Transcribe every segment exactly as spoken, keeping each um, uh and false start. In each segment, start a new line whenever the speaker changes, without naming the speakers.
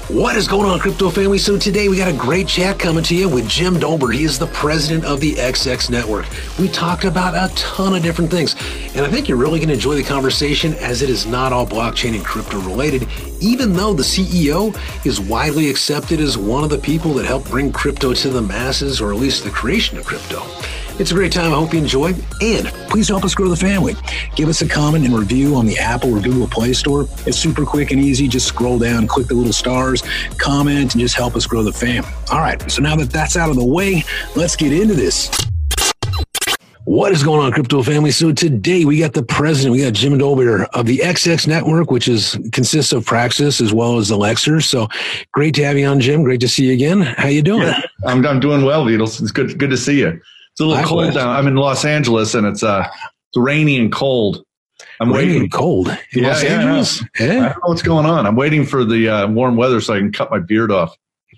What is going on, crypto family? So today we got a great chat coming to you with Jim Dolber. He is the president of the X X Network. We talked about a ton of different things, and I think you're really going to enjoy the conversation as it is not all blockchain and crypto related, even though the C E O is widely accepted as one of the people that helped bring crypto to the masses, or at least the creation of crypto. It's a great time. I hope you enjoy. And please help us grow the family. Give us a comment and review on the Apple or Google Play Store. It's super quick and easy. Just scroll down, click the little stars, comment, and just help us grow the family. All right. So now that that's out of the way, let's get into this. What is going on, crypto family? So today we got the president, we got Jim Dolber of the X X Network, which is consists of Praxis as well as Elexir. So great to have you on, Jim. Great to see you again. How you doing?
Yeah, I'm, I'm doing well, Beatles. It's good, good to see you. It's a little cold down. I'm in Los Angeles, and it's uh, it's rainy and cold. I'm
rainy
waiting.
and cold in
yeah,
Los
yeah,
Angeles?
I, yeah. I don't know what's going on. I'm waiting for the uh, warm weather so I can cut my beard off.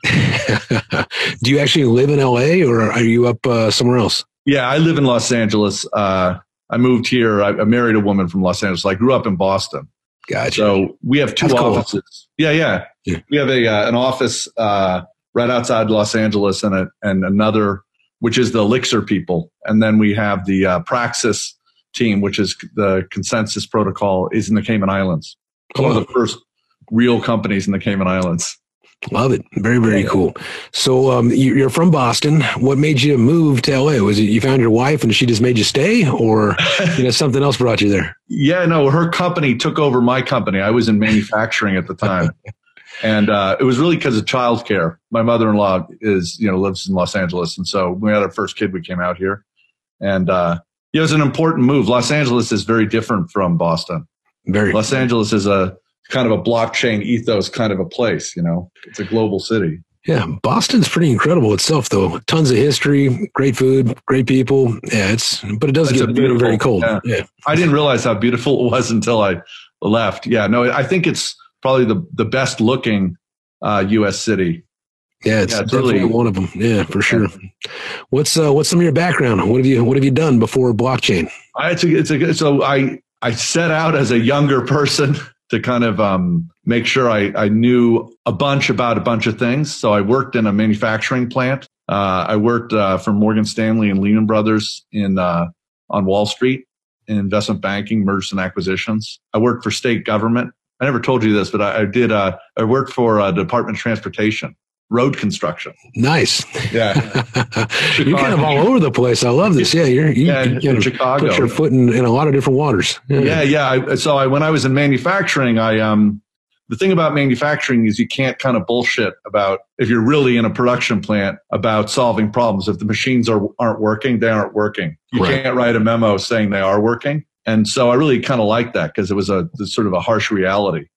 Do you actually live in L A, or are you up uh, somewhere else?
Yeah, I live in Los Angeles. Uh, I moved here. I, I married a woman from Los Angeles. I grew up in Boston.
Gotcha.
So we have two
That's
offices. Cool. Yeah, yeah, yeah. We have a uh, an office uh, right outside Los Angeles, and a, and another, which is the Elixir people. And then we have the uh, Praxis team, which is the consensus protocol, is in the Cayman Islands. Cool. One of the first real companies in the Cayman Islands.
Love it. Very, very yeah. cool. So um, you're from Boston. What made you move to L A? Was it you found your wife and she just made you stay, or you know something else brought you there?
Yeah, no, her company took over my company. I was in manufacturing at the time. And uh, it was really because of childcare. My mother-in-law is, you know, lives in Los Angeles, and so when we had our first kid, we came out here, and uh, it was an important move. Los Angeles is very different from Boston.
Very.
Los Angeles is a kind of a blockchain ethos kind of a place. You know, it's a global city.
Yeah, Boston's pretty incredible itself, though. Tons of history, great food, great people. Yeah, it's but it does That's get very, very cold.
Yeah.
yeah,
I didn't realize how beautiful it was until I left. Yeah, no, I think it's probably the, the best looking uh, U S city.
Yeah, it's,
yeah, it's
definitely
really
one of them. Yeah, for sure. What's uh, what's some of your background? What have you What have you done before blockchain?
I, it's a, it's a, so I I set out as a younger person to kind of um, make sure I, I knew a bunch about a bunch of things. So I worked in a manufacturing plant. Uh, I worked uh, for Morgan Stanley and Lehman Brothers in uh, on Wall Street in investment banking, mergers and acquisitions. I worked for state government. I never told you this, but I, I did. Uh, I worked for uh, Department of Transportation, road construction.
Nice.
Yeah.
You're kind of all over the place. I love this. Yeah, you're you,
yeah,
you kind
in
of
Chicago.
Put your foot in, in a lot of different waters.
Yeah, yeah. yeah. I, so I, when I was in manufacturing, I um, the thing about manufacturing is you can't kind of bullshit about if you're really in a production plant about solving problems. If the machines are aren't working, they aren't working. You right. can't write a memo saying they are working. And so I really kind of liked that because it was a sort of a harsh reality.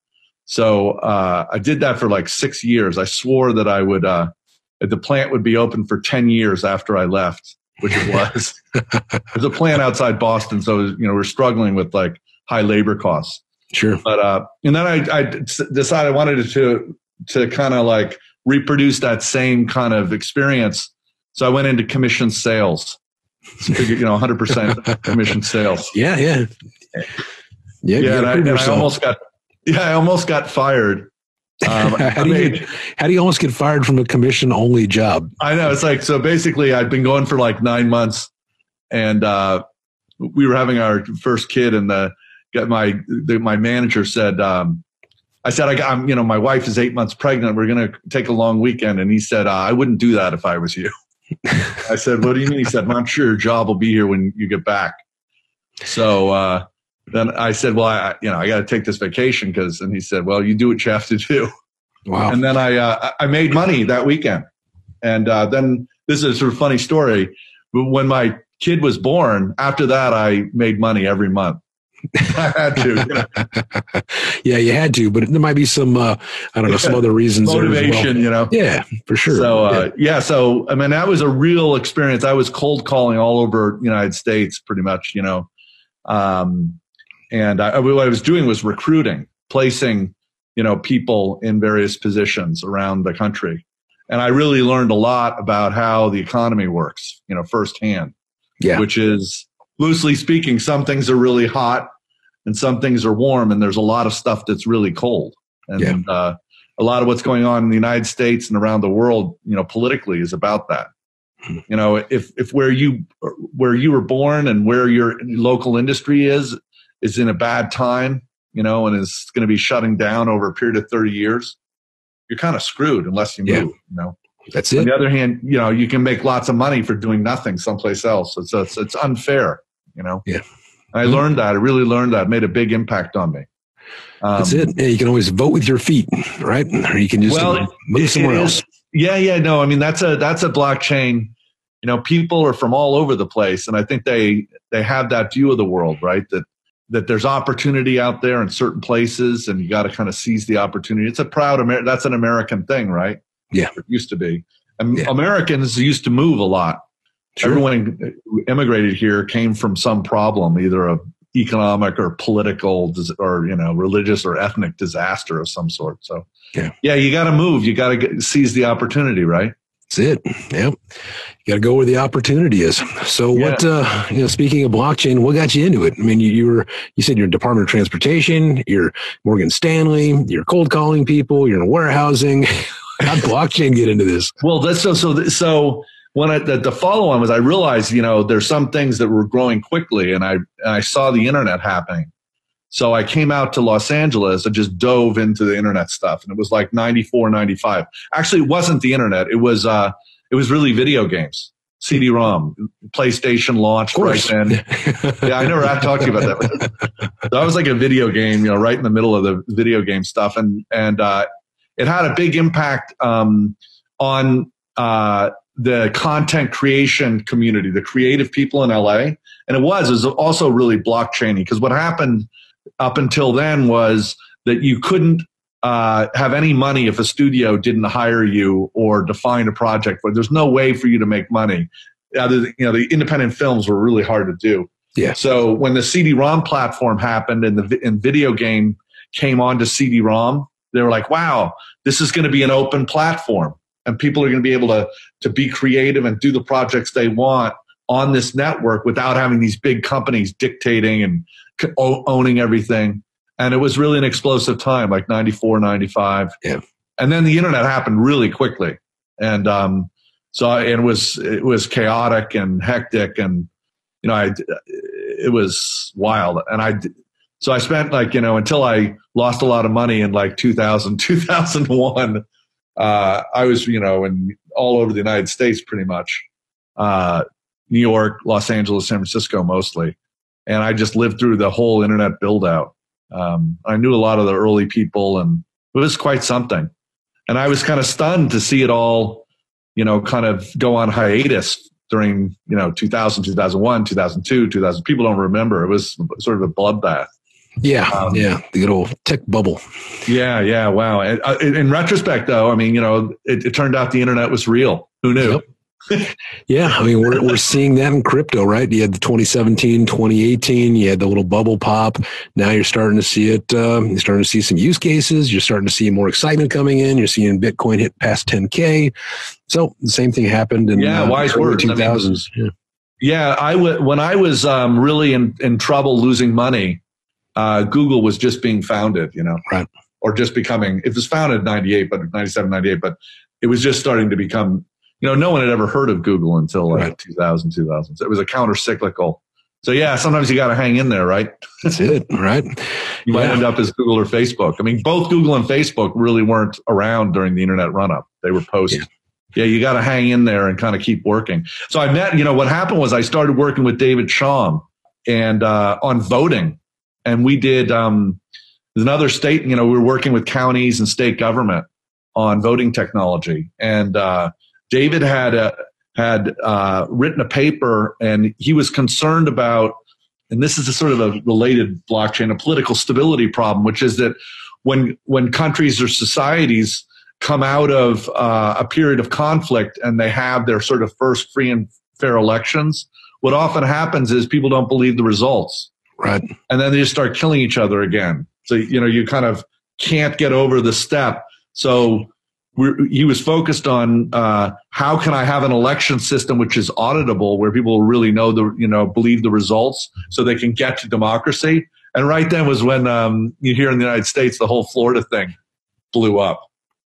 So uh, I did that for like six years. I swore that I would, uh, that the plant would be open for ten years after I left, which it was. There's a plant outside Boston, so you know we're struggling with like high labor costs.
Sure.
But uh, and then I, I decided I wanted to to kind of like reproduce that same kind of experience. So I went into commission sales. So figured, you know, one hundred percent commission sales.
Yeah, yeah,
yeah. Yeah, and, I, and I almost got, yeah, I almost got fired. Um,
how do you, how do you almost get fired from a commission only job?
I know, it's like so. Basically, I'd been going for like nine months, and uh, we were having our first kid, and the got my the, my manager said, um, I said, I got, I'm, you know, my wife is eight months pregnant. We're going to take a long weekend, and he said, uh, I wouldn't do that if I was you. I said, what do you mean? He said, I'm sure your job will be here when you get back. So uh, then I said, well, I, you know, I got to take this vacation because, and he said, well, you do what you have to do.
Wow.
And then I, uh, I made money that weekend. And uh, then this is a sort of funny story. When my kid was born, after that, I made money every month. I had to. You know?
Yeah, you had to, but there might be some, uh, I don't know, some other reasons.
Motivation,
well.
you know?
Yeah, for sure.
So, uh,
yeah.
yeah, so, I mean, that was a real experience. I was cold calling all over the United States, pretty much, you know. Um, and I, what I was doing was recruiting, placing, you know, people in various positions around the country. And I really learned a lot about how the economy works, you know, firsthand.
Yeah.
Which is, loosely speaking, some things are really hot and some things are warm, and there's a lot of stuff that's really cold. And
yeah.
uh, a lot of what's going on in the United States and around the world, you know, politically is about that. You know, if, if where you, where you were born and where your local industry is, is in a bad time, you know, and is going to be shutting down over a period of thirty years, you're kind of screwed unless you move,
yeah.
you know.
That's it.
On the other hand, you know, you can make lots of money for doing nothing someplace else. It's, it's, it's unfair, you know.
Yeah.
I mm-hmm. learned that. I really learned that. It made a big impact on me. Um,
That's it. Yeah, you can always vote with your feet, right? Or you can just well, move it, somewhere it else.
Yeah, yeah, no. I mean, that's a that's a blockchain. You know, people are from all over the place, and I think they they have that view of the world, right? That that there's opportunity out there in certain places, and you got to kind of seize the opportunity. It's a proud Amer- that's an American thing, right?
Yeah,
it used to be. And
yeah.
Americans used to move a lot. Sure. Everyone who immigrated here came from some problem, either a economic or political or, you know, religious or ethnic disaster of some sort. So, yeah, yeah you got to move. You got to seize the opportunity, right?
That's it. Yep. You got to go where the opportunity is. So yeah. what, uh, you know, speaking of blockchain, what got you into it? I mean, you, you were, you said you're in Department of Transportation, you're Morgan Stanley, you're cold calling people, you're in warehousing. How'd blockchain get into this?
Well, that's so, so, so when I, the, the follow on was, I realized, you know, there's some things that were growing quickly, and I, and I saw the internet happening. So I came out to Los Angeles and just dove into the internet stuff. And it was like ninety-four, ninety-five. Actually, it wasn't the internet. It was, uh, it was really video games, C D ROM, PlayStation launched right then. Yeah, I never have talked to you about that. That was like a video game, you know, right in the middle of the video game stuff. And, and, uh, it had a big impact, um, on, uh, the content creation community, the creative people in L A. And it was, it was also really blockchainy, because what happened up until then was that you couldn't uh, have any money if a studio didn't hire you or define a project. But there's no way for you to make money. Other than, you know, the independent films were really hard to do.
Yeah.
So when the C D ROM platform happened and the and video game came onto C D ROM, they were like, wow, this is going to be an open platform, and people are going to be able to to be creative and do the projects they want on this network without having these big companies dictating and owning everything. And it was really an explosive time, like ninety-four, ninety-five.
Yeah.
And then the internet happened really quickly. And, um, so I, it was, it was chaotic and hectic, and, you know, I, it was wild. And I, so I spent like, you know, until I lost a lot of money in like two thousand, two thousand one, uh, I was, you know, in all over the United States pretty much, uh, New York, Los Angeles, San Francisco mostly. And I just lived through the whole internet build out. Um, I knew a lot of the early people, and it was quite something. And I was kind of stunned to see it all, you know, kind of go on hiatus during, you know, two thousand, two thousand one, two thousand two, two thousand. People don't remember. It was sort of a bloodbath.
Yeah. Um, yeah. The good old tech bubble.
Yeah. Yeah. Wow. In, in retrospect, though, I mean, you know, it, it turned out the internet was real. Who knew?
Yep. Yeah, I mean, we're we're seeing that in crypto, right? You had the twenty seventeen, twenty eighteen, you had the little bubble pop. Now you're starting to see it. Um, you're starting to see some use cases. You're starting to see more excitement coming in. You're seeing Bitcoin hit past ten K. So the same thing happened in
yeah,
uh,
wise
early
words.
two thousands.
I mean, yeah, yeah. I w- when I was um, really in, in trouble losing money, uh, Google was just being founded, you know,
right,
or just becoming. It was founded in ninety-eight, but ninety-seven, ninety-eight, but it was just starting to become. You know, no one had ever heard of Google until like right. two thousand, two thousand. So it was a counter-cyclical. So yeah, sometimes you got to hang in there, right?
That's it, right?
You might yeah. end up as Google or Facebook. I mean, both Google and Facebook really weren't around during the internet run-up. They were post. Yeah, yeah you got to hang in there and kind of keep working. So I met, you know, what happened was I started working with David Chaum and uh, on voting. And we did, um, there's another state, you know, we were working with counties and state government on voting technology. And, uh, David had a, had uh, written a paper, and he was concerned about, and this is a sort of a related blockchain, a political stability problem, which is that when when countries or societies come out of uh, a period of conflict and they have their sort of first free and fair elections, what often happens is people don't believe the results,
right?
And then they just start killing each other again. So you know you kind of can't get over the step. So We're, he was focused on uh, how can I have an election system which is auditable, where people really know the, you know, believe the results, so they can get to democracy. And right then was when um, you hear in the United States the whole Florida thing blew up.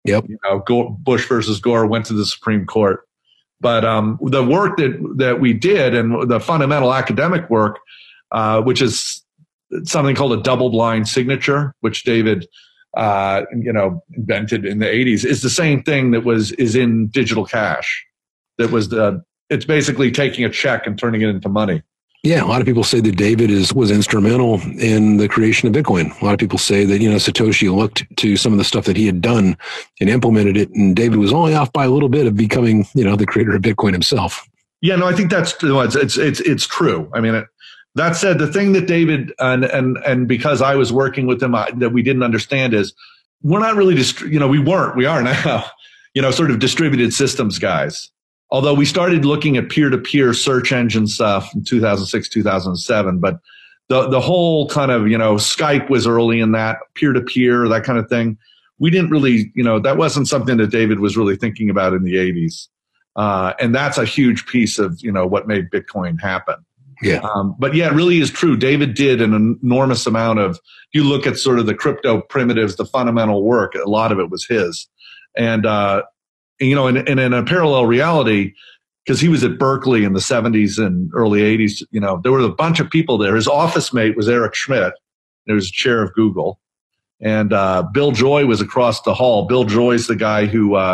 Yep.
You know, Gore, Bush versus Gore went to the Supreme Court. But um, the work that, that we did and the fundamental academic work, uh, which is something called a double-blind signature, which David, uh, you know, invented in the eighties, is the same thing that was is in digital cash. That was the it's basically taking a check and turning it into money.
Yeah, a lot of people say that David is was instrumental in the creation of Bitcoin. A lot of people say that, you know, Satoshi looked to some of the stuff that he had done and implemented it, and David was only off by a little bit of becoming, you know, the creator of Bitcoin himself.
Yeah, no, I think that's it's it's it's, it's true. I mean, it, that said, the thing that David and and and because I was working with him I, that we didn't understand is we're not really dist- you know we weren't we are now you know sort of distributed systems guys. Although we started looking at peer-to-peer search engine stuff in two thousand six, two thousand seven, but the the whole kind of, you know, Skype was early in that, peer-to-peer, that kind of thing. We didn't really, you know, that wasn't something that David was really thinking about in the eighties. Uh, and that's a huge piece of, you know, what made Bitcoin happen.
Yeah.
Um, but yeah, it really is true. David did an enormous amount of, you look at sort of the crypto primitives, the fundamental work, a lot of it was his. And, uh, you know, and, and in a parallel reality, because he was at Berkeley in the seventies and early eighties, you know, there were a bunch of people there. His office mate was Eric Schmidt, who was chair of Google. And uh, Bill Joy was across the hall. Bill Joy's the guy who uh,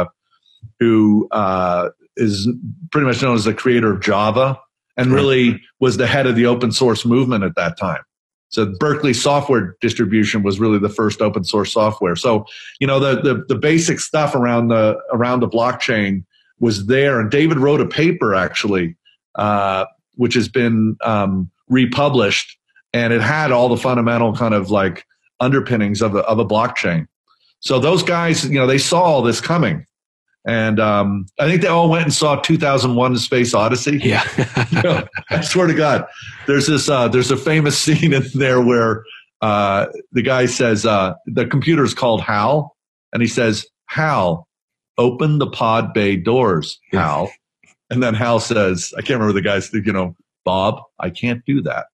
who uh, is pretty much known as the creator of Java and really was the head of the open source movement at that time. So Berkeley software distribution was really the first open source software. So, you know, the, the, the basic stuff around the, around the blockchain was there. And David wrote a paper actually, uh, which has been, um, republished, and it had all the fundamental kind of like underpinnings of a, of a blockchain. So those guys, you know, they saw all this coming. And um, I think they all went and saw two thousand one: A Space Odyssey.
Yeah.
You know, I swear to God, there's this, uh, there's a famous scene in there where uh, the guy says, uh, the computer is called Hal, and he says, "Hal, open the pod bay doors, Hal." And then Hal says, I can't remember the guy's, you know, "Bob, I can't do that."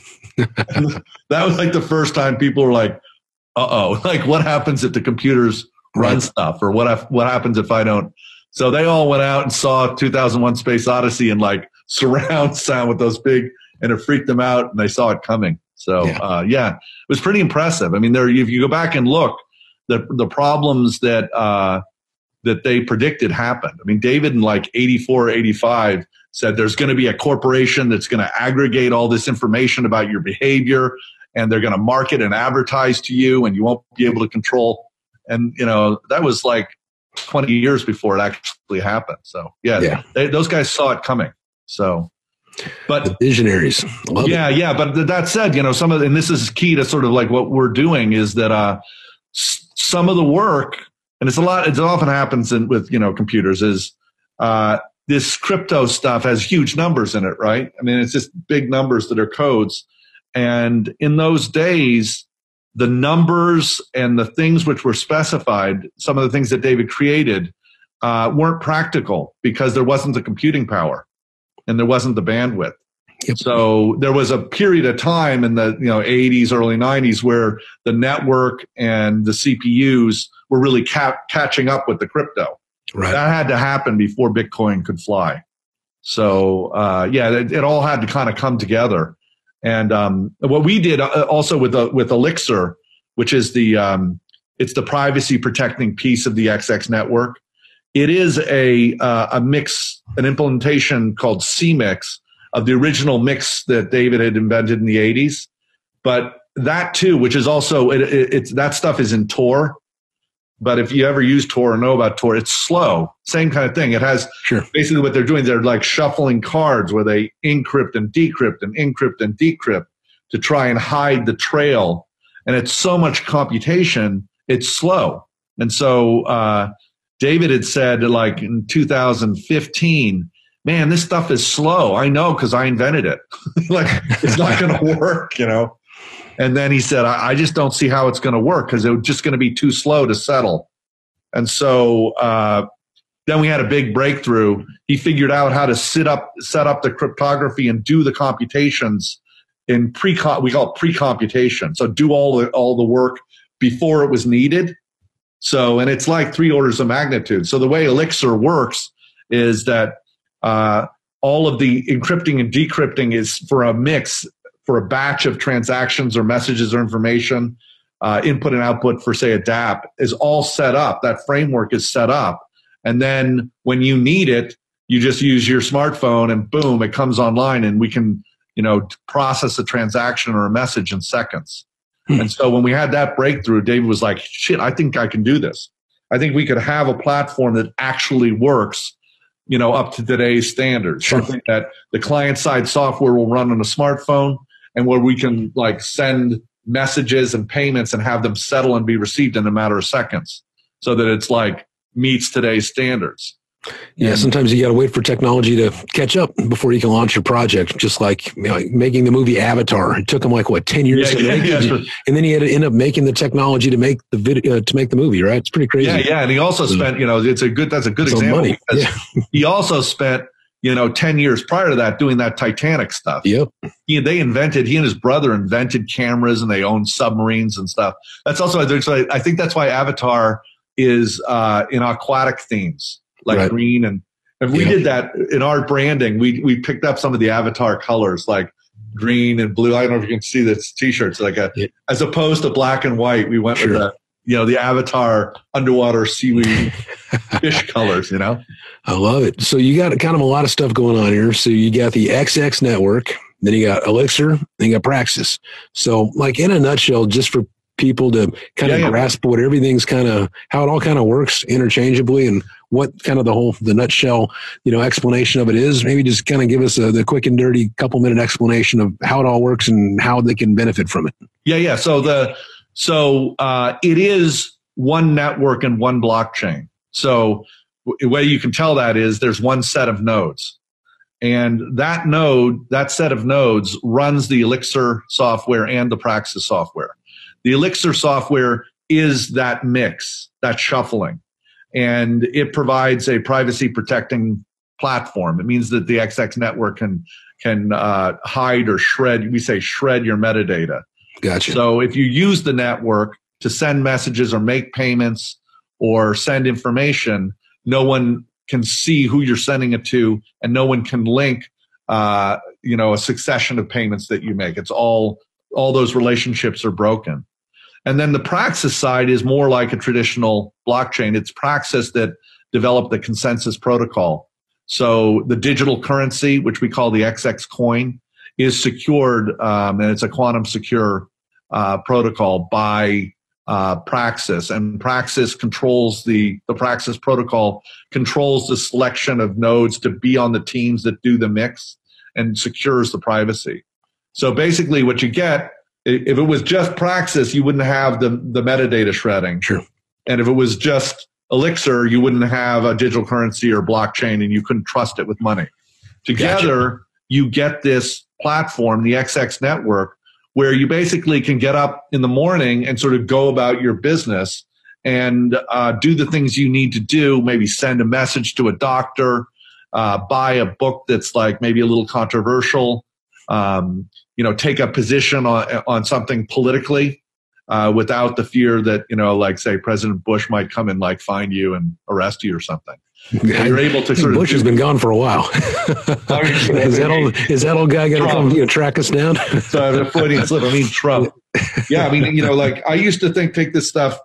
That was like the first time people were like, uh-oh, like what happens if the computers run right. stuff, or what if, what happens if I don't? So they all went out and saw two thousand one: Space Odyssey in like surround sound with those big, and it freaked them out, and they saw it coming. So yeah, uh, yeah it was pretty impressive. I mean, there, if you go back and look, the the problems that uh, that they predicted happened. I mean, David in like eighty-four, eighty-five said there's going to be a corporation that's going to aggregate all this information about your behavior, and they're going to market and advertise to you, and you won't be able to control. And, you know, that was like twenty years before it actually happened. So, yeah,
yeah.
They, those guys saw it coming. So, but
the visionaries. Love
yeah,
it.
yeah. But th- that said, you know, some of, and this is key to sort of like what we're doing is that uh, s- some of the work, and it's a lot, it often happens in, with, you know, computers, is uh, this crypto stuff has huge numbers in it, right? I mean, it's just big numbers that are codes. And in those days, the numbers and the things which were specified, some of the things that David created, uh, weren't practical because there wasn't the computing power and there wasn't the bandwidth. Yep. So there was a period of time in the, you know, eighties, early nineties where the network and the C P Us were really ca- catching up with the crypto.
Right.
That had to happen before Bitcoin could fly. So, uh, yeah, it, it all had to kind of come together. And um, what we did uh, also with uh, with Elixir, which is the um, it's the privacy protecting piece of the X X network. It is a uh, a mix, an implementation called C MIX of the original mix that David had invented in the eighties. But that too, which is also it, it, it's that stuff is in Tor. But if you ever use Tor or know about Tor, it's slow. Same kind of thing. It has
sure.
Basically what they're doing, they're like shuffling cards where they encrypt and decrypt and encrypt and decrypt to try and hide the trail. And it's so much computation, it's slow. And so uh, David had said like in two thousand fifteen, man, this stuff is slow. I know because I invented it. Like it's not going to work, you know. And then he said, I, I just don't see how it's going to work because it's just going to be too slow to settle. And so uh, then we had a big breakthrough. He figured out how to sit up, set up the cryptography and do the computations in pre we call it pre-computation. So do all the all the work before it was needed. So, and it's like three orders of magnitude. So the way Elixir works is that uh, all of the encrypting and decrypting is for a mix, for a batch of transactions or messages or information, uh, input and output for, say, a D A P is all set up. That framework is set up. And then when you need it, you just use your smartphone and boom, it comes online, and we can, you know, process a transaction or a message in seconds. Hmm. And so when we had that breakthrough, David was like, shit, I think I can do this. I think we could have a platform that actually works, you know, up to today's standards.
Sure.
Something that the client side software will run on a smartphone, and where we can like send messages and payments and have them settle and be received in a matter of seconds, so that it's like meets today's standards.
Yeah,
And
sometimes you got to wait for technology to catch up before you can launch your project. Just like, you know, making the movie Avatar, it took them like what ten years
Yeah,
to
yeah,
make
yeah.
it, and then he had to end up making the technology to make the video uh, to make the movie. Right? It's pretty crazy.
Yeah, yeah, and he also spent, you know, it's a good, that's a good
It's all
example.
money.
Because
Yeah.
he also spent, you know, ten years prior to that doing that Titanic stuff.
Yep.
He, they invented, he and his brother invented cameras, and they owned submarines and stuff. That's also, so I think that's why Avatar is uh, in aquatic themes, like
Right.
green. And, and we
Yeah.
did that in our branding. We we picked up some of the Avatar colors, like green and blue. I don't know if you can see this t-shirts, like a,
Yeah.
as opposed to black and white, we went
Sure.
with the, you know, the Avatar underwater seaweed fish colors, you know?
I love it. So you got kind of a lot of stuff going on here. So you got the X X network, then you got Elixir, then you got Praxis. So like in a nutshell, just for people to kind
Yeah,
of
yeah.
grasp what everything's kind of, how it all kind of works interchangeably and what kind of the whole, the nutshell, you know, explanation of it is, maybe just kind of give us a, the quick and dirty couple minute explanation of how it all works and how they can benefit from it.
Yeah, yeah. So the so uh, it is one network and one blockchain. So the way you can tell that is there's one set of nodes, and that node, that set of nodes, runs the Elixir software and the Praxis software. The Elixir software is that mix, that shuffling, and it provides a privacy protecting platform. It means that the X X network can can uh, hide or shred. We say shred your metadata.
Gotcha.
So if you use the network to send messages or make payments or send information, no one can see who you're sending it to, and no one can link, uh, you know, a succession of payments that you make. It's all all those relationships are broken. And then the Praxis side is more like a traditional blockchain. It's Praxis that developed the consensus protocol. So the digital currency, which we call the X X coin, is secured, um, and it's a quantum secure uh, protocol by uh, Praxis. And Praxis controls the, the Praxis protocol controls the selection of nodes to be on the teams that do the mix and secures the privacy. So basically what you get, if it was just Praxis, you wouldn't have the, the metadata shredding.
Sure.
And if it was just Elixir, you wouldn't have a digital currency or blockchain, and you couldn't trust it with money. Together, gotcha. You get this platform, the X X network, where you basically can get up in the morning and sort of go about your business and uh, do the things you need to do, maybe send a message to a doctor, uh, buy a book that's like maybe a little controversial, um, you know, take a position on, on something politically uh, without the fear that, you know, like say President Bush might come and like find you and arrest you or something.
Yeah,
you're able to sort
Bush
of
has been gone for a while. is that old? Is that old guy going to come, you know, track us down?
So I have a Freudian slip. I mean Trump. Yeah, I mean, you know, like I used to think take this stuff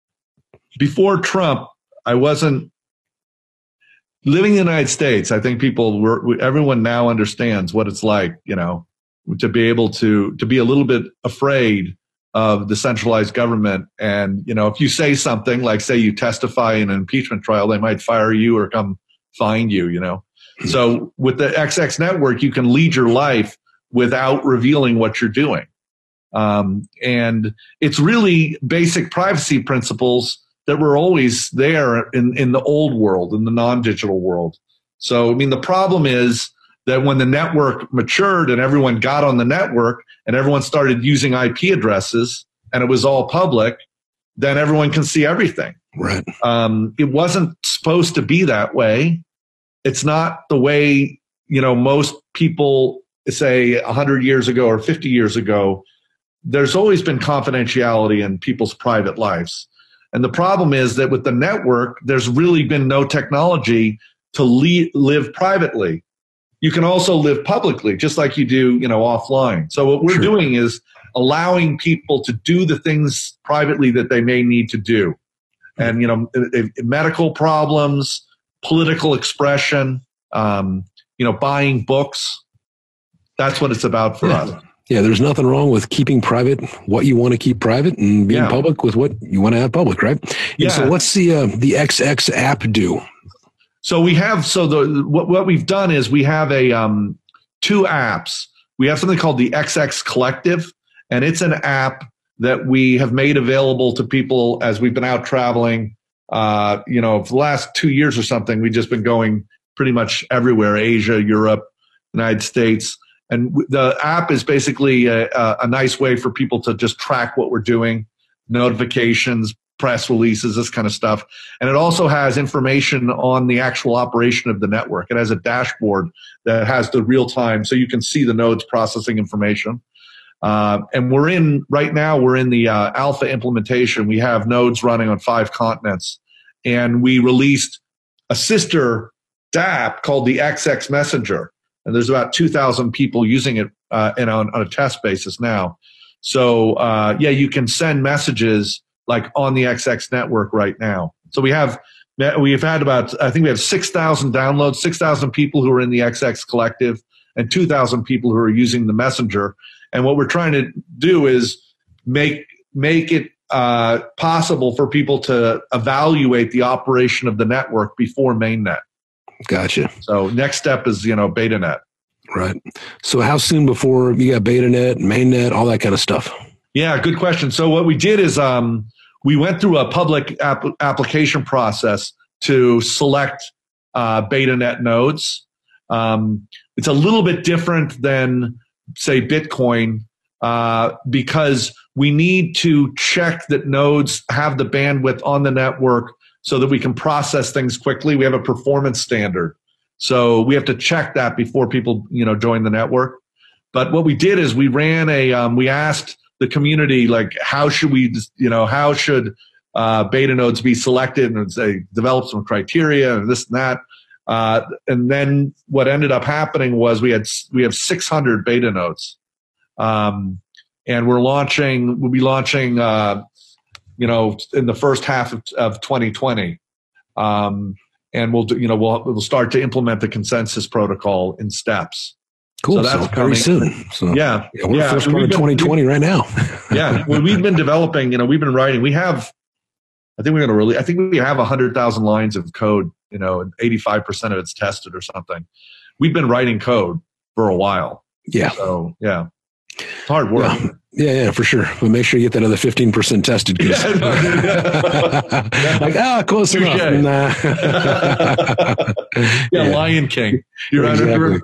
before Trump. I wasn't living in the United States. I think people were. Everyone now understands what it's like, you know, to be able to to be a little bit afraid of the centralized government. And, you know, if you say something like, say you testify in an impeachment trial, they might fire you or come find you, you know. So with the X X network, you can lead your life without revealing what you're doing. Um, and it's really basic privacy principles that were always there in, in the old world, in the non-digital world. So, I mean, the problem is that when the network matured and everyone got on the network and everyone started using I P addresses and it was all public, then everyone can see everything.
Right.
Um, it wasn't supposed to be that way. It's not the way, you know, most people say one hundred years ago or fifty years ago. There's always been confidentiality in people's private lives. And the problem is that with the network, there's really been no technology to le- live privately. You can also live publicly, just like you do, you know, offline. So what we're sure. doing is allowing people to do the things privately that they may need to do. And, you know, medical problems, political expression, um, you know, buying books. That's what it's about for
yeah.
us.
Yeah, there's nothing wrong with keeping private what you want to keep private and being
yeah.
public with what you want to have public, right?
Yeah.
And so what's the uh, the X X app do?
So we have, so the what, what we've done is we have a um, two apps. We have something called the X X Collective, and it's an app that we have made available to people as we've been out traveling. Uh, you know, for the last two years or something, we've just been going pretty much everywhere, Asia, Europe, United States. And the app is basically a, a nice way for people to just track what we're doing, notifications, press releases, this kind of stuff. And it also has information on the actual operation of the network. It has a dashboard that has the real time, so you can see the nodes processing information. Uh, and we're in, right now, we're in the uh, alpha implementation. We have nodes running on five continents. And we released a sister dApp called the X X Messenger. And there's about two thousand people using it uh, and on, on a test basis now. So, uh, yeah, you can send messages like on the X X network right now. So we have, we've had about, I think we have six thousand downloads, six thousand people who are in the X X Collective, and two thousand people who are using the Messenger. And what we're trying to do is make make it uh, possible for people to evaluate the operation of the network before mainnet.
Gotcha.
So next step is, you know, BetaNet.
Right. So how soon before you got BetaNet, mainnet, all that kind of stuff?
Yeah, good question. So what we did is um, we went through a public app- application process to select uh, BetaNet nodes. Um, it's a little bit different than, say, Bitcoin, uh, because we need to check that nodes have the bandwidth on the network so that we can process things quickly. We have a performance standard. So we have to check that before people, you know, join the network. But what we did is we ran a, um, we asked the community, like, how should we, you know, how should uh, beta nodes be selected, and they developed some criteria and this and that. Uh, and then what ended up happening was we had we have six hundred beta nodes, um, and we're launching. We'll be launching, uh, you know, in the first half of, of twenty twenty, um, and we'll do, you know we'll we'll start to implement the consensus protocol in steps.
Cool.
So that's
so very soon. So
yeah,
yeah, we're
yeah.
first part of twenty twenty right now.
Yeah, well, we've been developing. You know, we've been writing. We have. I think we're going to really. I think we have a hundred thousand lines of code. You know, and eighty-five percent of it's tested or something. We've been writing code for a while.
Yeah.
So, yeah. It's hard work.
Yeah, yeah, yeah, for sure. But make sure you get that other fifteen percent tested. Yeah, no, yeah. Like, ah, close enough. Nah.
yeah, yeah, Lion King. You're exactly.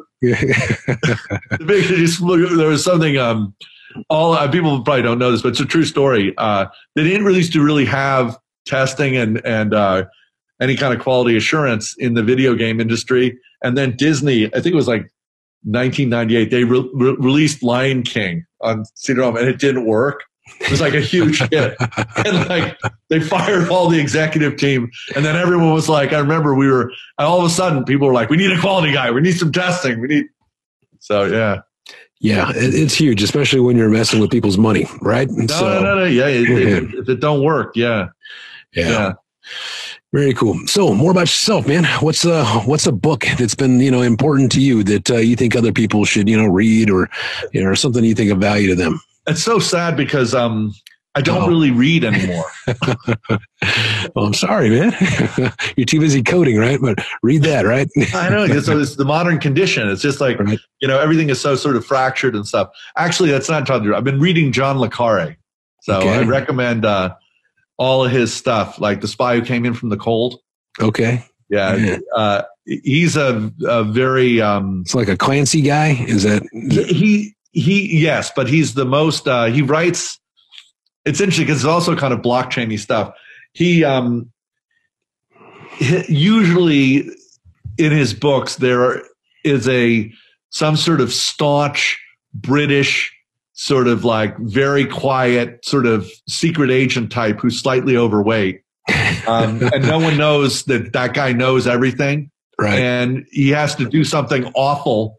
Right. There was something, um, all uh, people probably don't know this, but it's a true story. Uh, they didn't really used to really have testing and, and, uh, any kind of quality assurance in the video game industry. And then Disney, I think it was like nineteen ninety-eight, they re- re- released Lion King on C D-ROM, and it didn't work. It was like a huge hit. And like they fired all the executive team. And then everyone was like, I remember we were, all of a sudden people were like, we need a quality guy. We need some testing. We need, so yeah.
Yeah, it, it's huge, especially when you're messing with people's money, right?
No,
so,
no, no, no. Yeah. It, it, if it don't work. Yeah.
Yeah.
yeah.
Very cool. So more about yourself, man. What's a, what's a book that's been, you know, important to you that uh, you think other people should, you know, read, or, you know, or something you think of value to them?
It's so sad because um, I don't oh. really read anymore.
Well, I'm sorry, man. You're too busy coding, right? But read that, right?
I know. It's, it's the modern condition. It's just like, right. you know, everything is so sort of fractured and stuff. Actually, that's not true. I've been reading John le Carre. So okay. I recommend uh, all of his stuff, like The Spy Who Came In From the Cold.
Okay.
Yeah. yeah. Uh, he's a, a very... Um,
it's like a Clancy guy? Is that... Is that-
he... He yes, but he's the most. Uh, he writes. It's interesting because it's also kind of blockchainy stuff. He, um, he usually in his books there is a some sort of staunch British sort of like very quiet, sort of secret agent type who's slightly overweight. Um, and no one knows that that guy knows everything.
Right.
And he has to do something awful,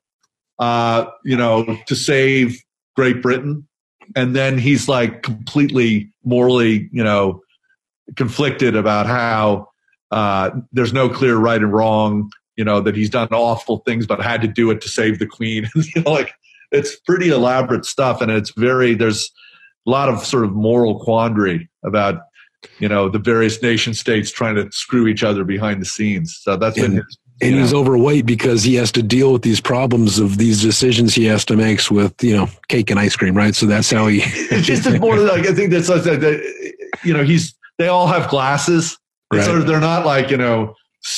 uh, you know, to save Great Britain. And then he's like completely morally, you know, conflicted about how uh, there's no clear right and wrong, you know, that he's done awful things, but had to do it to save the Queen. You know, like it's pretty elaborate stuff. And it's very, there's a lot of sort of moral quandary about, you know, the various nation states trying to screw each other behind the scenes. So that's
and,
been his,
and he's know. overweight because he has to deal with these problems of these decisions he has to make with, you know, cake and ice cream, right? So that's how he.
It's just more like, I think that's, that, you know, he's, they all have glasses. Right. So they're not like, you know,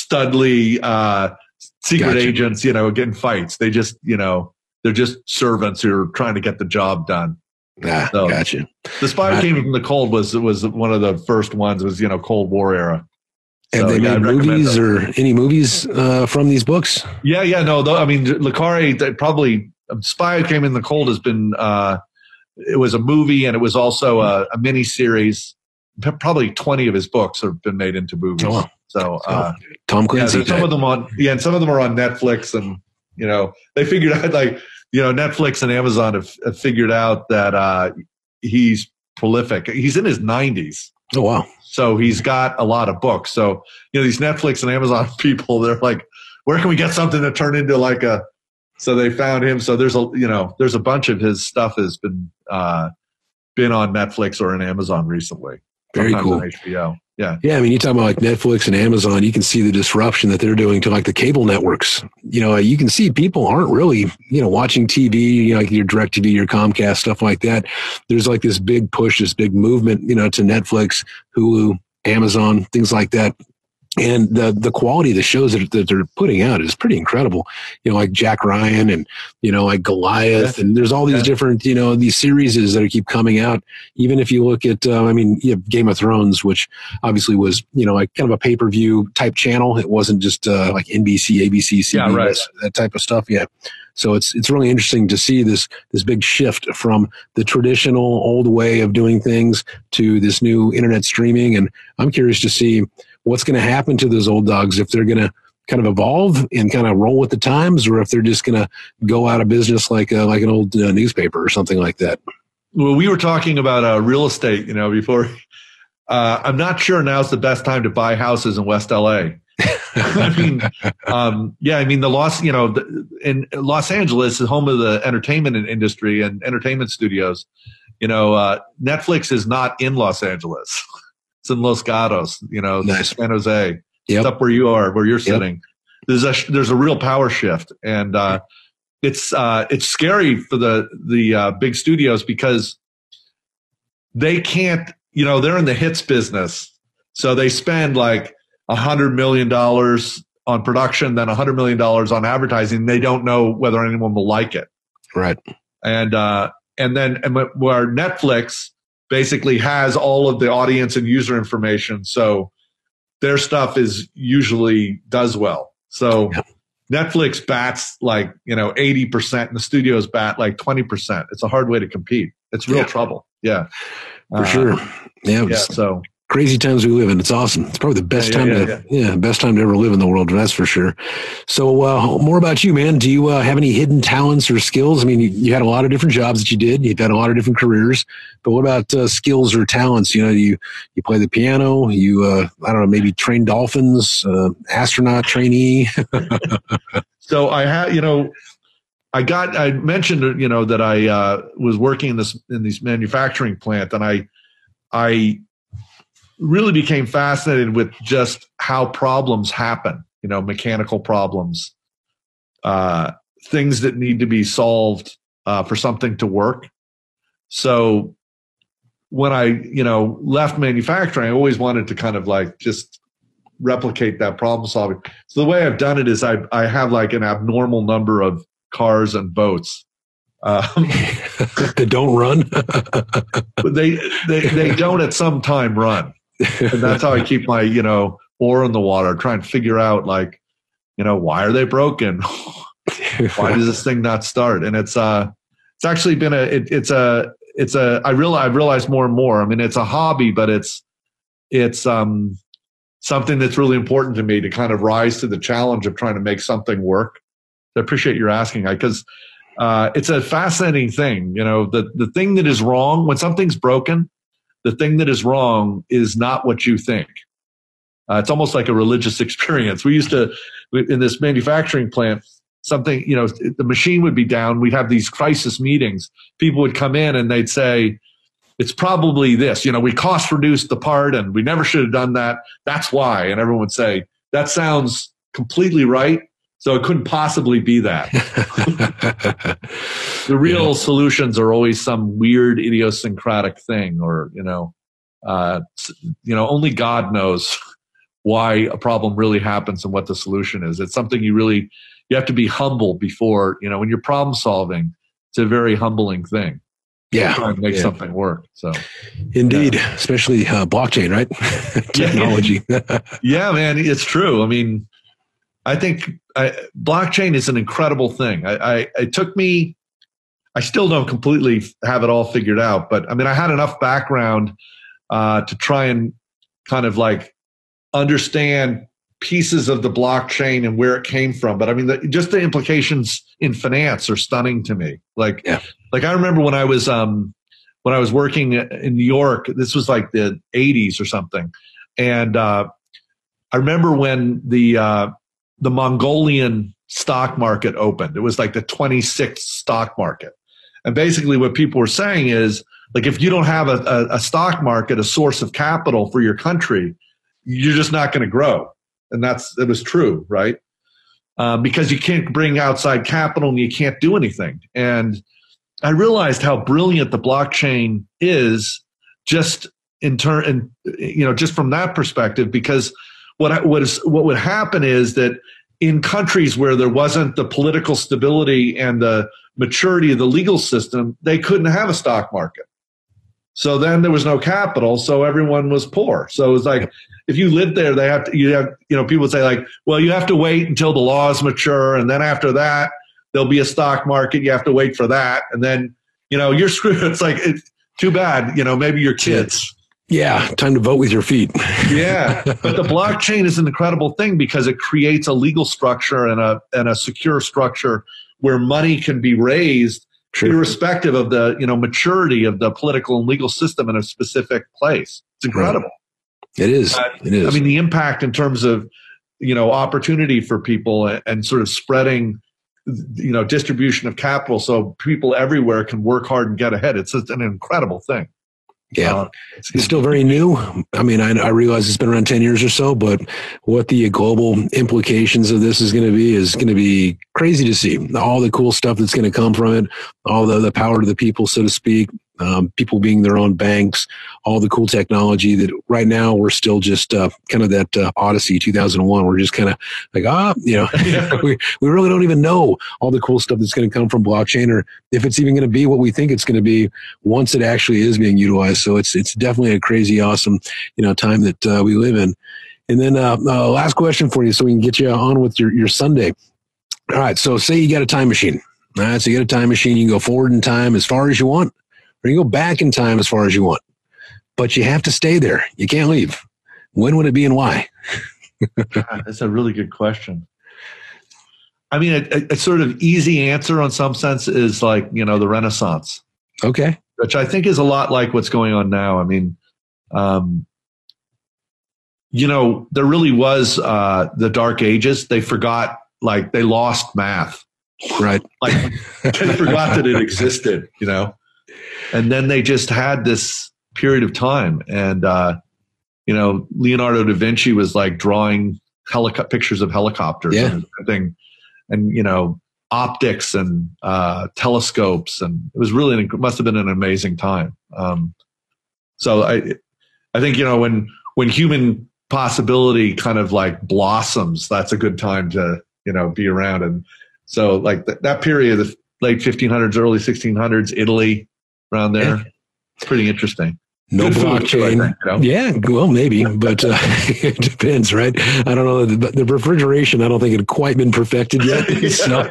studly uh, secret gotcha. agents, you know, getting fights. They just, you know, they're just servants who are trying to get the job done.
Ah, so, gotcha.
The Spy Who Came from the Cold was was one of the first ones. Was, you know, Cold War era.
Have so, they yeah, made movies them. or any movies uh, from these books?
Yeah, yeah, no. Though, I mean, Le Carre probably Spy Who Came in the Cold has been. Uh, it was a movie, and it was also a, a mini series. Probably twenty of his books have been made into movies. Oh, wow. So uh,
Tom Clancy.
Yeah, some of them on. Yeah, and some of them are on Netflix, and you know they figured out like. You know, Netflix and Amazon have, have figured out that uh, he's prolific. He's in his nineties.
Oh, wow.
So he's got a lot of books. So, you know, these Netflix and Amazon people, they're like, where can we get something to turn into like a, so they found him. So there's a, you know, there's a bunch of his stuff has been, uh, been on Netflix or in Amazon recently.
Very cool.
On H B O. Yeah.
Yeah. I mean, you talk about like Netflix and Amazon, you can see the disruption that they're doing to like the cable networks. You know, you can see people aren't really, you know, watching T V, you know, like your DirecTV, your Comcast, stuff like that. There's like this big push, this big movement, you know, to Netflix, Hulu, Amazon, things like that. And the the quality of the shows that, that they're putting out is pretty incredible. You know, like Jack Ryan and, you know, like Goliath. Yeah. And there's all these yeah. different, you know, these series that keep coming out. Even if you look at, uh, I mean, you have Game of Thrones, which obviously was, you know, like kind of a pay-per-view type channel. It wasn't just uh, like N B C, A B C, C B S, yeah, right. that type of stuff. Yeah. So it's it's really interesting to see this this big shift from the traditional old way of doing things to this new internet streaming. And I'm curious to see what's going to happen to those old dogs, if they're going to kind of evolve and kind of roll with the times, or if they're just going to go out of business like a, like an old uh, newspaper or something like that.
Well, we were talking about uh, real estate, you know, before. Uh, I'm not sure now's the best time to buy houses in West L A. I mean, um, yeah, I mean, the Los, you know, the, in Los Angeles is home of the entertainment industry and entertainment studios. You know, uh, Netflix is not in Los Angeles. It's in Los Gatos, you know, nice. San Jose. Yep. It's up where you are, where you're sitting. Yep. There's a there's a real power shift, and uh, it's uh, it's scary for the the uh, big studios because they can't, you know, they're in the hits business, so they spend like a hundred million dollars on production, then a hundred million dollars on advertising. They don't know whether anyone will like it,
right?
And uh, and then and where Netflix basically has all of the audience and user information. So their stuff is usually does well. So yeah. Netflix bats like, you know, eighty percent and the studios bat like twenty percent. It's a hard way to compete. It's real yeah. trouble. Yeah.
For uh, sure. Yeah.
Yeah. So
crazy times we live in. It's awesome. It's probably the best yeah, yeah, time to, yeah. yeah, best time to ever live in the world. That's for sure. So, uh, more about you, man. Do you uh, have any hidden talents or skills? I mean, you, you had a lot of different jobs that you did. You've had a lot of different careers, but what about uh, skills or talents? You know, you, you play the piano, you, uh, I don't know, maybe train dolphins, uh, astronaut trainee.
So I had, you know, I got, I mentioned, you know, that I, uh, was working in this, in this manufacturing plant, and I, I, really became fascinated with just how problems happen, you know, mechanical problems, uh, things that need to be solved uh, for something to work. So when I, you know, left manufacturing, I always wanted to kind of like just replicate that problem solving. So the way I've done it is I, I have like an abnormal number of cars and boats. Um,
they don't run.
they, they, they don't at some time run. And that's how I keep my, you know, oar in the water, trying to figure out like, you know, why are they broken? Why does this thing not start? And it's, uh, it's actually been a, it, it's a, it's a, I realize, I've realized more and more. I mean, it's a hobby, but it's, it's, um, something that's really important to me to kind of rise to the challenge of trying to make something work. I appreciate your asking, because uh, it's a fascinating thing. You know, the, the thing that is wrong, when something's broken, the thing that is wrong is not what you think. Uh, it's almost like a religious experience. We used to, in this manufacturing plant, something, you know, the machine would be down. We'd have these crisis meetings. People would come in and they'd say, it's probably this, you know, we cost reduced the part and we never should have done that. That's why. And everyone would say, that sounds completely right. So it couldn't possibly be that. The real yeah. solutions are always some weird idiosyncratic thing, or, you know, uh, you know, only God knows why a problem really happens and what the solution is. It's something you really, you have to be humble before, you know, when you're problem solving, it's a very humbling thing.
Yeah.
Trying to make
yeah.
something work. So,
indeed,
yeah.
especially uh, blockchain, right? Technology.
Yeah, man, it's true. I mean, I think I, blockchain is an incredible thing. I, I, it took me, I still don't completely have it all figured out, but I mean, I had enough background uh, to try and kind of like understand pieces of the blockchain and where it came from. But I mean, the, just the implications in finance are stunning to me. Like, yeah. like I remember when I was, um, when I was working in New York, this was like the eighties or something. And, uh, I remember when the, uh, the Mongolian stock market opened. It was like the twenty-sixth stock market. And basically what people were saying is, like, if you don't have a, a, a stock market, a source of capital for your country, you're just not going to grow. And that's, it was true, right? Uh, because you can't bring outside capital and you can't do anything. And I realized how brilliant the blockchain is, just in turn, and you know, just from that perspective. Because what I, what is what would happen is that in countries where there wasn't the political stability and the maturity of the legal system, they couldn't have a stock market. So then there was no capital, so everyone was poor. So it was like, if you lived there, they have to, you have, you know, people would say like, well, you have to wait until the laws mature, and then after that, there'll be a stock market. You have to wait for that, and then, you know, you're screwed. It's like, it's too bad, you know, maybe your kids.
Yeah, time to vote with your feet.
Yeah, but the blockchain is an incredible thing because it creates a legal structure and a and a secure structure where money can be raised. True. Irrespective of the, you know, maturity of the political and legal system in a specific place. It's incredible.
Right. It is. Uh, it is.
I mean, the impact in terms of, you know, opportunity for people and, and sort of spreading, you know, distribution of capital so people everywhere can work hard and get ahead. It's just an incredible thing.
Yeah, uh, it's, it's still very new. I mean, I, I realize it's been around ten years or so, but what the global implications of this is going to be is going to be crazy to see. All the cool stuff that's going to come from it, all the, the power to the people, so to speak, um, people being their own banks, all the cool technology that right now we're still just uh, kind of that uh, Odyssey two thousand one. We're just kind of like, ah, you know, we, we really don't even know all the cool stuff that's going to come from blockchain, or if it's even going to be what we think it's going to be once it actually is being utilized. So it's it's definitely a crazy, awesome, you know, time that uh, we live in. And then uh, uh, last question for you, so we can get you on with your, your Sunday. All right, so say you got a time machine. All right, so you got a time machine. You can go forward in time as far as you want, or you can go back in time as far as you want. But you have to stay there. You can't leave. When would it be and why?
God, that's a really good question. I mean, a, a sort of easy answer on some sense is like, you know, the Renaissance.
Okay.
Which I think is a lot like what's going on now. I mean, um, you know, there really was uh, the Dark Ages. They forgot, like, they lost math.
Right.
Like, they forgot that it existed, you know? And then they just had this period of time. And, uh, you know, Leonardo da Vinci was like drawing helico- pictures of helicopters
yeah.
and everything. And, you know, optics and uh, telescopes. And it was really, an, it must have been an amazing time. Um, so I, I think, you know, when, when human possibility kind of like blossoms, that's a good time to, you know, be around. And so like th- that period, the late fifteen hundreds, early sixteen hundreds, Italy, around there, yeah. It's pretty interesting.
No
Good food,
blockchain.
I think, you know?
Yeah, well, maybe, but uh, it depends, right? I don't know. The, the refrigeration, I don't think it had quite been perfected yet. So,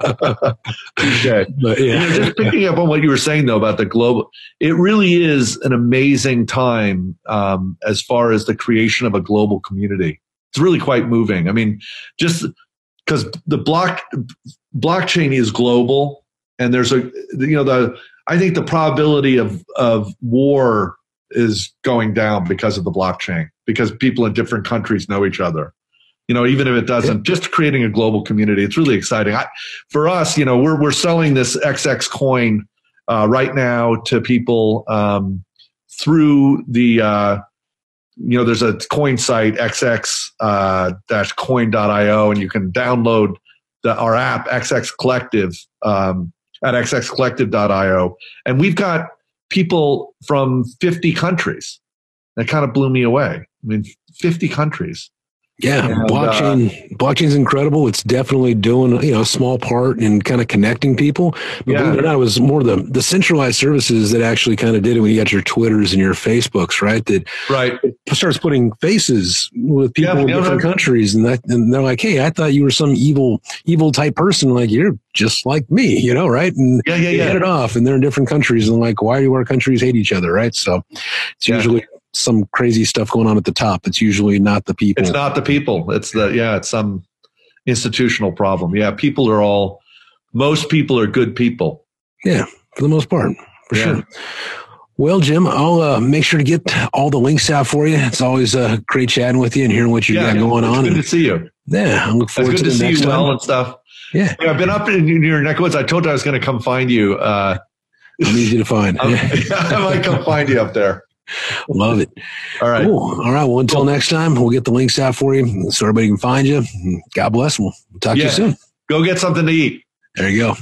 okay.
But yeah.
You know, just picking up on what you were saying, though, about the global, it really is an amazing time um, as far as the creation of a global community. It's really quite moving. I mean, just because the block blockchain is global, and there's a, you know, the I think the probability of of war is going down because of the blockchain, because people in different countries know each other. You know, even if it doesn't, just creating a global community, it's really exciting. I, for us, you know, we're we're selling this X X coin uh, right now to people um, through the, uh, you know, there's a coin site, x x dash coin dot i o, and you can download the, our app, X X Collective, um, at x x collective dot i o. And we've got people from fifty countries. That kind of blew me away. I mean, fifty countries.
Yeah,
and,
blockchain.
Uh,
blockchain's incredible. It's definitely doing, you know, a small part in kind of connecting people. But
yeah.
believe it or not, it was more the the centralized services that actually kind of did it when you got your Twitters and your Facebooks, right? That
right.
starts putting faces with people
yeah,
in
yeah,
different
no.
countries, and that, and they're like, "Hey, I thought you were some evil, evil type person. Like you're just like me, you know, right?" And
yeah, yeah,
they
yeah.
hit it off, and they're in different countries, and like, why do our countries hate each other, right? So it's
yeah.
usually some crazy stuff going on at the top. It's usually not the people.
It's not the people. It's the, yeah, it's some institutional problem. Yeah, people are all, most people are good people.
Yeah, for the most part, for
yeah.
sure. Well, Jim, I'll uh, make sure to get all the links out for you. It's always uh, great chatting with you and hearing what you
yeah,
got going
it's
on.
Good
and,
to see you.
Yeah, I look forward
it's good
to,
to
the
see
next
you
time.
well and stuff.
Yeah.
yeah, I've been up in your neck of woods. I told you I was going to come find you. Uh,
I'm easy to find.
I might come find you up there.
Love it.
All right.
Cool. All right. Well, until cool. next time, we'll get the links out for you so everybody can find you. God bless. We'll talk
yeah.
to you soon.
Go get something to eat.
There you go.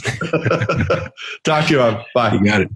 Talk to you. On. Bye.
You got it.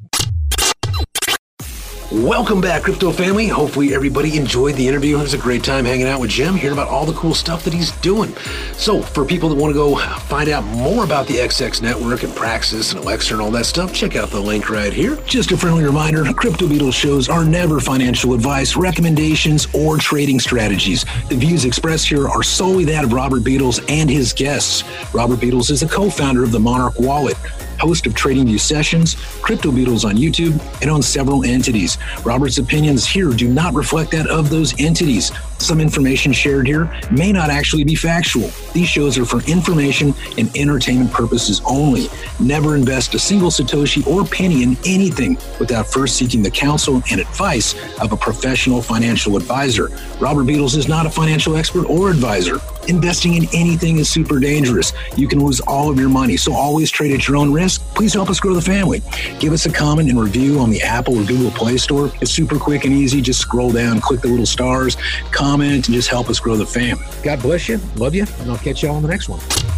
Welcome back, Crypto family. Hopefully everybody enjoyed the interview. It was a great time hanging out with Jim, hearing about all the cool stuff that he's doing. So for people that want to go find out more about the X X network and Praxis and Alexa and all that stuff, check out the link right here. Just a friendly reminder, Crypto Beatles shows are never financial advice, recommendations, or trading strategies. The views expressed here are solely that of Robert Beatles and his guests. Robert Beatles is a co-founder of the Monarch Wallet, host of TradingView Sessions, Crypto Beatles on YouTube, and owns several entities. Robert's opinions here do not reflect that of those entities. Some information shared here may not actually be factual. These shows are for information and entertainment purposes only. Never invest a single Satoshi or penny in anything without first seeking the counsel and advice of a professional financial advisor. Robert Beatles is not a financial expert or advisor. Investing in anything is super dangerous. You can lose all of your money, so always trade at your own risk. Please help us grow the family. Give us a comment and review on the Apple or Google Play Store. It's super quick and easy. Just scroll down, click the little stars, comment, and just help us grow the fam. God bless you. Love you. And I'll catch you all on the next one.